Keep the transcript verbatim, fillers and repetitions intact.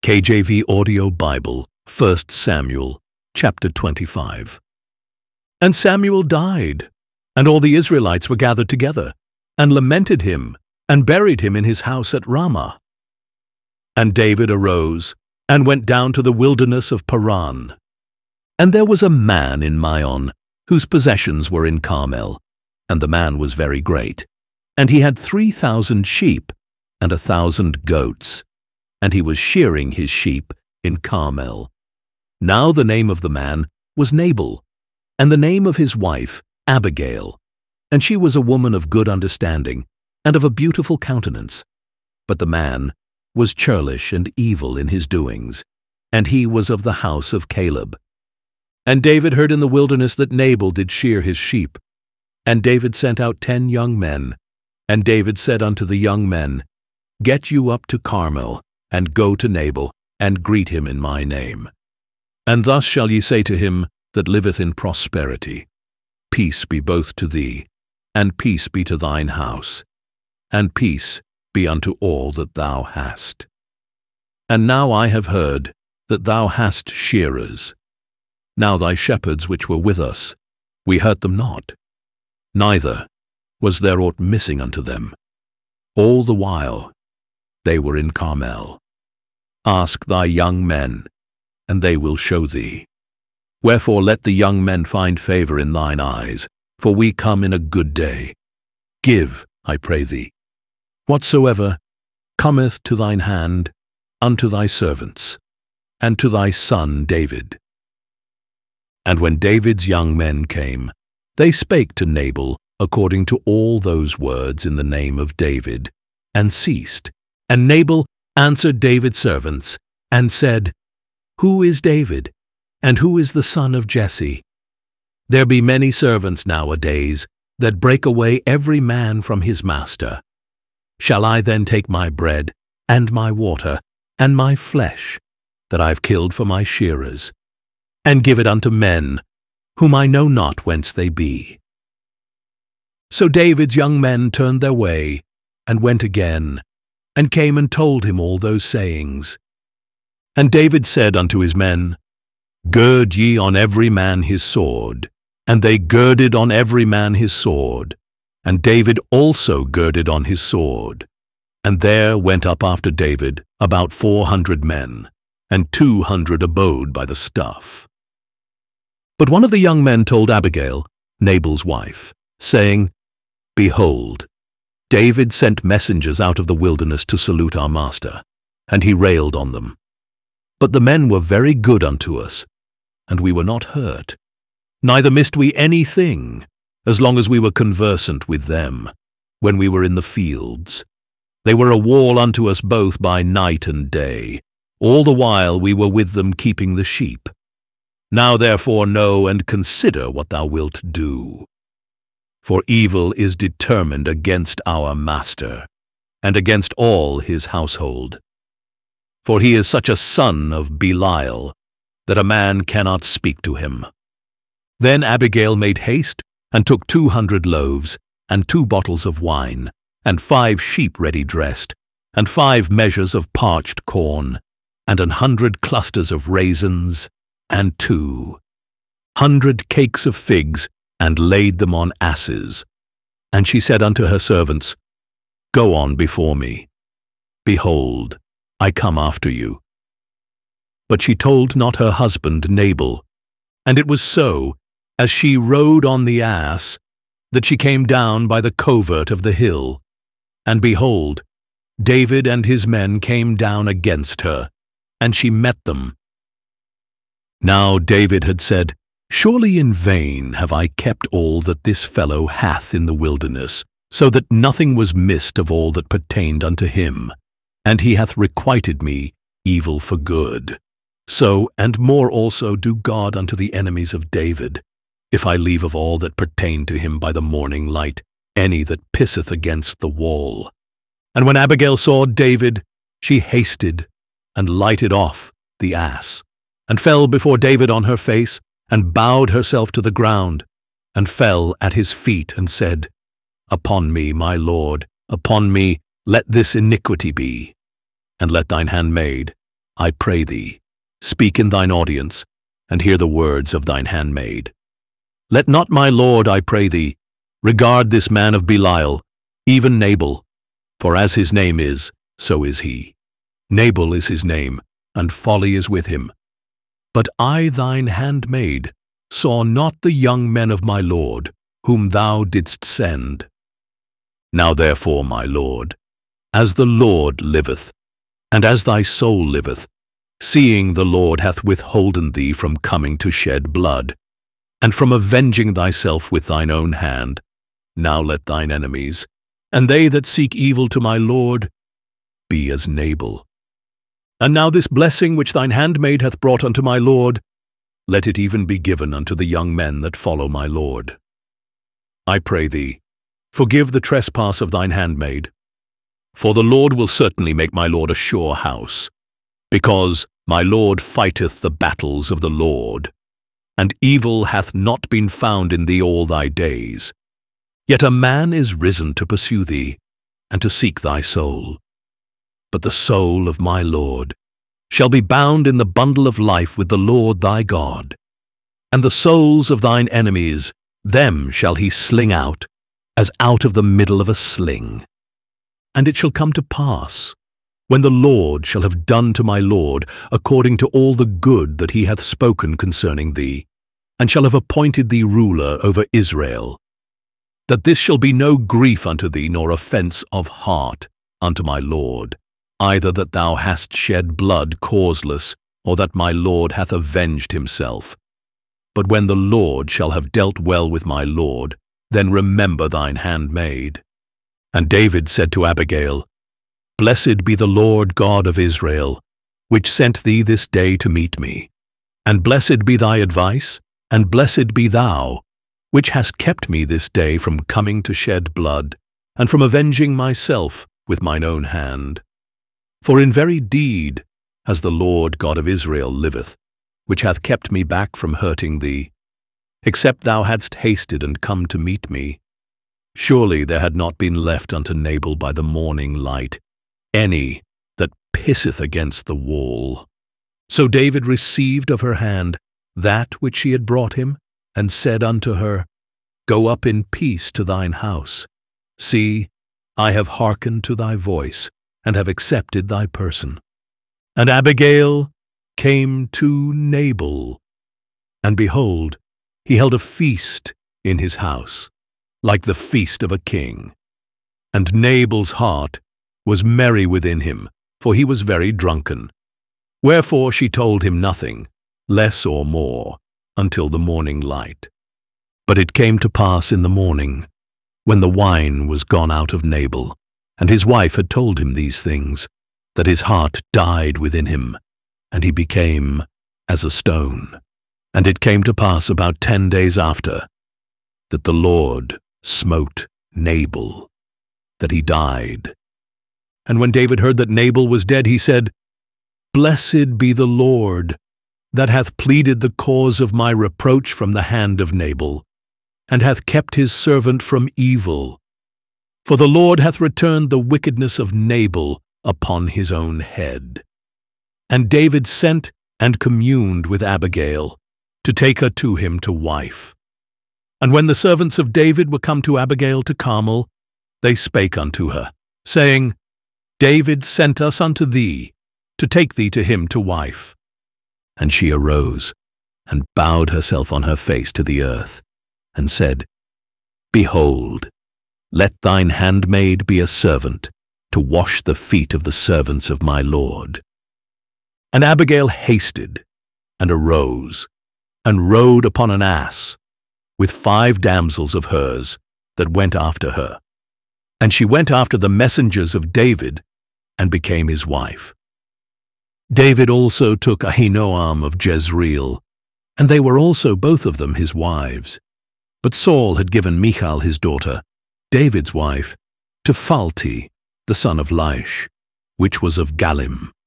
K J V Audio Bible, First Samuel, chapter twenty-five. And Samuel died, and all the Israelites were gathered together, and lamented him, and buried him in his house at Ramah. And David arose, and went down to the wilderness of Paran. And there was a man in Maon, whose possessions were in Carmel, and the man was very great. And he had three thousand sheep, and a thousand goats, and he was shearing his sheep in Carmel. Now the name of the man was Nabal, and the name of his wife Abigail, and she was a woman of good understanding, and of a beautiful countenance. But the man was churlish and evil in his doings, and he was of the house of Caleb. And David heard in the wilderness that Nabal did shear his sheep. And David sent out ten young men, and David said unto the young men, Get you up to Carmel, and go to Nabal, and greet him in my name. And thus shall ye say to him that liveth in prosperity, Peace be both to thee, and peace be to thine house, and peace be unto all that thou hast. And now I have heard that thou hast shearers. Now thy shepherds which were with us, we hurt them not, neither was there aught missing unto them. All the while they were in Carmel. Ask thy young men, and they will show thee. Wherefore let the young men find favor in thine eyes, for we come in a good day. Give, I pray thee, whatsoever cometh to thine hand unto thy servants, and to thy son David. And when David's young men came, they spake to Nabal according to all those words in the name of David, and ceased. And Nabal answered David's servants, and said, Who is David, and who is the son of Jesse? There be many servants nowadays that break away every man from his master. Shall I then take my bread, and my water, and my flesh, that I have killed for my shearers, and give it unto men, whom I know not whence they be? So David's young men turned their way, and went again, and came and told him all those sayings. And David said unto his men, Gird ye on every man his sword. And they girded on every man his sword. And David also girded on his sword. And there went up after David about four hundred men, and two hundred abode by the stuff. But one of the young men told Abigail, Nabal's wife, saying, Behold, David sent messengers out of the wilderness to salute our master, and he railed on them. But the men were very good unto us, and we were not hurt, neither missed we anything, as long as we were conversant with them, when we were in the fields. They were a wall unto us both by night and day, all the while we were with them keeping the sheep. Now therefore know and consider what thou wilt do. For evil is determined against our master, and against all his household. For he is such a son of Belial, that a man cannot speak to him. Then Abigail made haste, and took two hundred loaves, and two bottles of wine, and five sheep ready dressed, and five measures of parched corn, and an hundred clusters of raisins, and two hundred cakes of figs, and laid them on asses. And she said unto her servants, Go on before me. Behold, I come after you. But she told not her husband Nabal. And it was so, as she rode on the ass, that she came down by the covert of the hill. And behold, David and his men came down against her, and she met them. Now David had said, Surely in vain have I kept all that this fellow hath in the wilderness, so that nothing was missed of all that pertained unto him. And he hath requited me evil for good. So, and more also, do God unto the enemies of David, if I leave of all that pertain to him by the morning light any that pisseth against the wall. And when Abigail saw David, she hasted, and lighted off the ass, and fell before David on her face, and bowed herself to the ground, and fell at his feet, and said, Upon me, my lord, upon me, let this iniquity be, and let thine handmaid I pray thee, speak in thine audience, and hear the words of thine handmaid. Let not my lord, I pray thee, regard this man of Belial, even Nabal, for as his name is, so is he. Nabal is his name, and folly is with him. But I, thine handmaid, saw not the young men of my lord, whom thou didst send. Now therefore, my lord, as the Lord liveth, and as thy soul liveth, seeing the Lord hath withholden thee from coming to shed blood, and from avenging thyself with thine own hand, now let thine enemies, and they that seek evil to my lord, be as Nabal. And now this blessing which thine handmaid hath brought unto my lord, let it even be given unto the young men that follow my lord. I pray thee, forgive the trespass of thine handmaid, for the Lord will certainly make my lord a sure house, because my lord fighteth the battles of the Lord, and evil hath not been found in thee all thy days. Yet a man is risen to pursue thee, and to seek thy soul. But the soul of my Lord shall be bound in the bundle of life with the Lord thy God, and the souls of thine enemies, them shall he sling out, as out of the middle of a sling. And it shall come to pass, when the Lord shall have done to my Lord according to all the good that he hath spoken concerning thee, and shall have appointed thee ruler over Israel, that this shall be no grief unto thee, nor offence of heart unto my Lord, either that thou hast shed blood causeless, or that my Lord hath avenged himself. But when the Lord shall have dealt well with my Lord, then remember thine handmaid. And David said to Abigail, Blessed be the Lord God of Israel, which sent thee this day to meet me. And blessed be thy advice, and blessed be thou, which hast kept me this day from coming to shed blood, and from avenging myself with mine own hand. For in very deed, as the Lord God of Israel liveth, which hath kept me back from hurting thee, except thou hadst hasted and come to meet me, surely there had not been left unto Nabal by the morning light any that pisseth against the wall. So David received of her hand that which she had brought him, and said unto her, Go up in peace to thine house. See, I have hearkened to thy voice, and have accepted thy person. And Abigail came to Nabal, and behold, he held a feast in his house, like the feast of a king. And Nabal's heart was merry within him, for he was very drunken. Wherefore she told him nothing, less or more, until the morning light. But it came to pass in the morning, when the wine was gone out of Nabal, and his wife had told him these things, that his heart died within him, and he became as a stone. And it came to pass about ten days after, that the Lord smote Nabal, that he died. And when David heard that Nabal was dead, he said, Blessed be the Lord, that hath pleaded the cause of my reproach from the hand of Nabal, and hath kept his servant from evil. For the Lord hath returned the wickedness of Nabal upon his own head. And David sent and communed with Abigail, to take her to him to wife. And when the servants of David were come to Abigail to Carmel, they spake unto her, saying, David sent us unto thee, to take thee to him to wife. And she arose, and bowed herself on her face to the earth, and said, Behold, let thine handmaid be a servant, to wash the feet of the servants of my Lord. And Abigail hasted, and arose, and rode upon an ass, with five damsels of hers that went after her. And she went after the messengers of David, and became his wife. David also took Ahinoam of Jezreel, and they were also both of them his wives. But Saul had given Michal his daughter, David's wife, to Phalti, the son of Laish, which was of Galim.